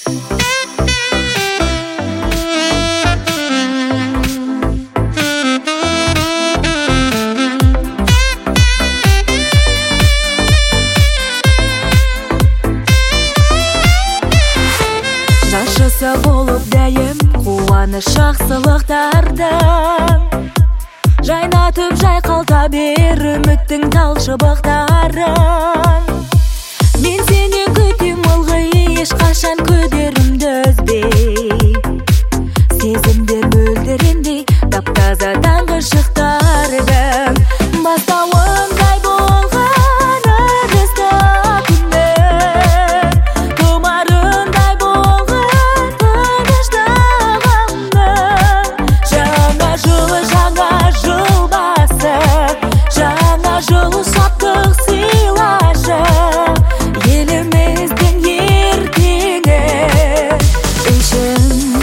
Жашысы болып дәйім қуаныш жақсылықтардан, жайнатып жайқалта бер үміттің тал шыбықтарын. Мен сенен күтем ылғи, ешқашан күдерімді үзбей, сезімдер мөлдірендей таптаза таңғы шықтардың. Бастауындай болған ырысты күннің, тұмарындай болған тыныштығымның. Жаңа жылы, жаңа жыл басы, жаңа жыл шаттық сыйлашы, еліміздің ертеңі үшін.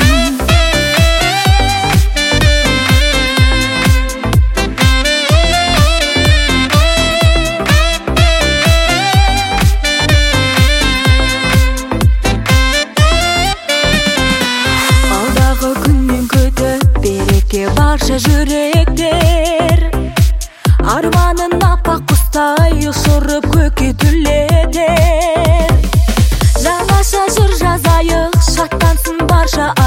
Алдағы күннен күтіп береке барша жүректер, арманын аппақ құстай ұшырып көкке түлетер. Жаңаша жыр жазайық, шаттансын барша